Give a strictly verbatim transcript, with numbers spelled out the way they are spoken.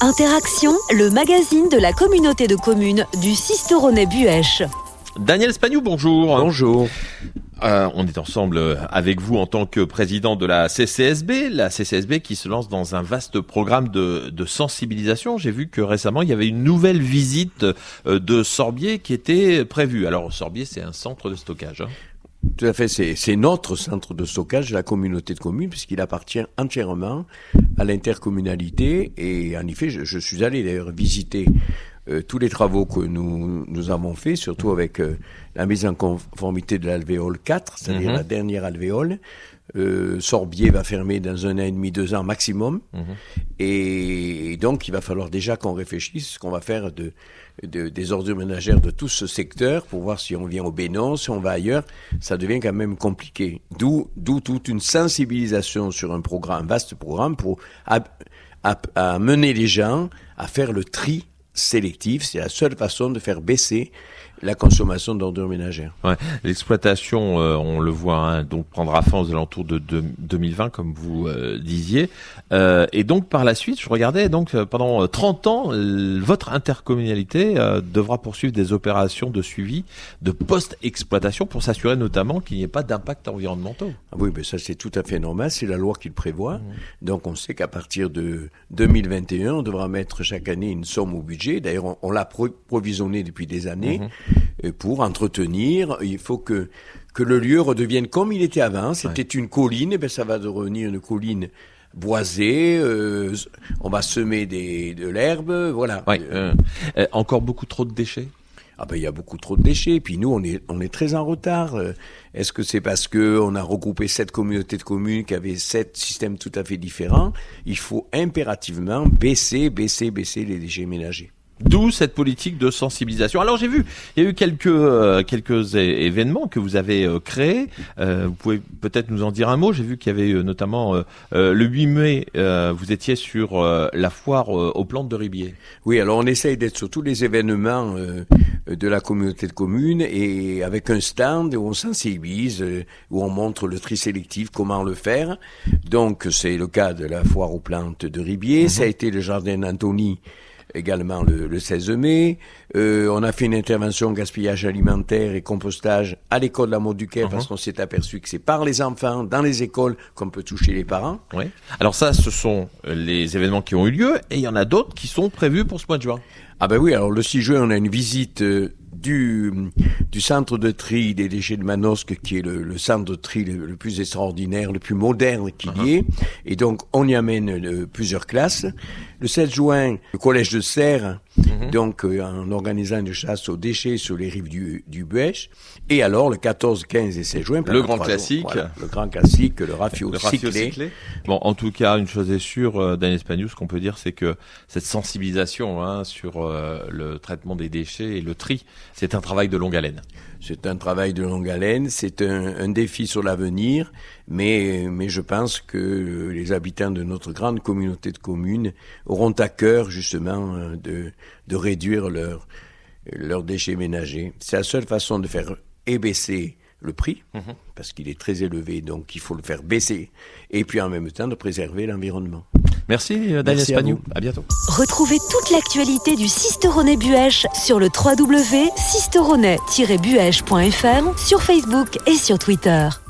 Interaction, le magazine de la communauté de communes du Sisteronais-Buëch. Daniel Spagnou, bonjour. Bonjour. Euh, on est ensemble avec vous en tant que président de la C C S B, la C C S B qui se lance dans un vaste programme de, de sensibilisation. J'ai vu que récemment, il y avait une nouvelle visite de Sorbier qui était prévue. Alors, Sorbier, c'est un centre de stockage. Hein. Tout à fait, c'est, c'est notre centre de stockage de la communauté de communes puisqu'il appartient entièrement à l'intercommunalité. Et en effet, je, je suis allé d'ailleurs visiter euh, tous les travaux que nous, nous avons faits, surtout avec euh, la mise en conformité de l'alvéole quatre, c'est-à-dire mmh. la dernière alvéole. Euh, Sorbier va fermer dans un an et demi, deux ans maximum. Mmh. Et, et donc, il va falloir déjà qu'on réfléchisse ce qu'on va faire de, de, des ordures ménagères de tout ce secteur pour voir si on vient au Bénon, si on va ailleurs. Ça devient quand même compliqué. D'où, d'où toute une sensibilisation sur un programme, un vaste programme pour à, à, à mener les gens à faire le tri sélectif. C'est la seule façon de faire baisser la consommation d'ordures ménagères. Ouais, l'exploitation, euh, on le voit, hein, donc prendra fin aux alentours de, de deux mille vingt, comme vous euh, disiez. Euh, et donc par la suite, je regardais, donc euh, pendant trente ans, euh, votre intercommunalité euh, devra poursuivre des opérations de suivi de post-exploitation pour s'assurer notamment qu'il n'y ait pas d'impact environnementaux. Ah oui, mais ça c'est tout à fait normal, c'est la loi qui le prévoit. Mmh. Donc on sait qu'à partir de deux mille vingt et un, on devra mettre chaque année une somme au budget. D'ailleurs, on, on l'a pro- provisionné depuis des années. Mmh. Pour entretenir, il faut que que le lieu redevienne comme il était avant. C'était ouais. une colline, et ben ça va devenir une colline boisée. Euh, on va semer des de l'herbe, voilà. Ouais, euh, euh, encore beaucoup trop de déchets. Ah ben il y a beaucoup trop de déchets. Puis nous on est on est très en retard. Est-ce que c'est parce que on a regroupé sept communautés de communes qui avaient sept systèmes tout à fait différents? Il faut impérativement baisser, baisser, baisser les déchets ménagers. D'où cette politique de sensibilisation. Alors j'ai vu, il y a eu quelques euh, quelques é- événements que vous avez euh, créés. Euh, vous pouvez peut-être nous en dire un mot. J'ai vu qu'il y avait euh, notamment euh, euh, le huit mai, euh, vous étiez sur euh, la foire euh, aux plantes de Ribier. Oui, alors on essaye d'être sur tous les événements euh, de la communauté de communes et avec un stand où on sensibilise, euh, où on montre le tri sélectif, comment le faire. Donc c'est le cas de la foire aux plantes de Ribier. Mmh. Ça a été le jardin d'Antony également le, le seize mai. Euh, on a fait une intervention gaspillage alimentaire et compostage à l'école de la Motte du Caire, uh-huh. parce qu'on s'est aperçu que c'est par les enfants, dans les écoles, qu'on peut toucher les parents. Oui. Alors ça, ce sont les événements qui ont eu lieu, et il y en a d'autres qui sont prévus pour ce mois de juin. Ah ben oui, alors le six juin, on a une visite euh, du du centre de tri des déchets de Manosque, qui est le, le centre de tri le, le plus extraordinaire, le plus moderne qu'il y ait. Et donc, on y amène euh, plusieurs classes. Le sept juin, le collège de Serres, mm-hmm. donc euh, en organisant une chasse aux déchets sur les rives du, du Buëch. Et alors, le quatorze, quinze et seize juin, le grand classique, jours, voilà, le grand classique, le rafio, le rafio cyclé. cyclé. Bon, en tout cas, une chose est sûre, euh, Daniel Spagnou, ce qu'on peut dire, c'est que cette sensibilisation hein, sur euh, le traitement des déchets et le tri, c'est un travail de longue haleine. C'est un travail de longue haleine, c'est un, un défi sur l'avenir, mais, mais je pense que les habitants de notre grande communauté de communes auront à cœur justement de, de réduire leurs leurs déchets ménagers. C'est la seule façon de faire baisser le prix, mmh. parce qu'il est très élevé, donc il faut le faire baisser, et puis en même temps de préserver l'environnement. Merci Daniel Spagnou, à, à bientôt. Retrouvez toute l'actualité du Sisteronais-Buëch sur le w w w point sisteronais tiret buëch point f r, sur Facebook et sur Twitter.